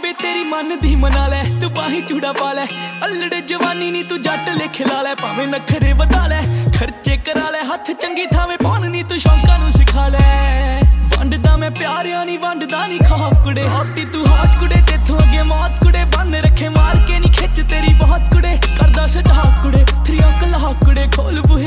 ਬੇਬੇ ਤੇਰੀ ਮਨ ਦੀ ਮਨਾ ਲੈ ਤੂੰ ਬਾਹੀ ਚੂੜਾ ਪਾ ਲੈ ਅਲੜੇ ਜਵਾਨੀ ਨੀ ਤੂੰ ਜੱਟ ਲਿਖ ਲਾ ਲੈ ਭਾਵੇਂ ਨਖਰੇ ਵਧਾ ਲੈ ਖਰਚੇ ਕਰਾ ਲੈ ਹੱਥ ਚੰਗੀ ਥਾਵੇਂ ਪਾਉਣ ਨੀ ਤੂੰ ਸ਼ੌਂਕਾਂ ਨੂੰ ਸਿਖਾ ਲੈ ਵੰਡਦਾ ਮੈਂ ਪਿਆਰਿਆਂ ਨੀ ਵੰਡਦਾ ਨੀ ਖਾਫ ਕੁੜੇ ਹੌਟੀ ਤੂੰ ਹੌਟ ਕੁੜੇ ਤੇਥੋਂ ਅੱਗੇ ਮੌਤ ਕੁੜੇ ਬੰਨ ਰੱਖੇ ਮਾਰ ਕੇ ਨੀ ਖਿੱਚ ਤੇਰੀ ਬਹੁਤ ਕੁੜੇ ਕਰਦਾ ਸਟਾਕ ਕੁੜੇ 3 ਅੰਕਲ ਕੁੜੇ ਖੋਲ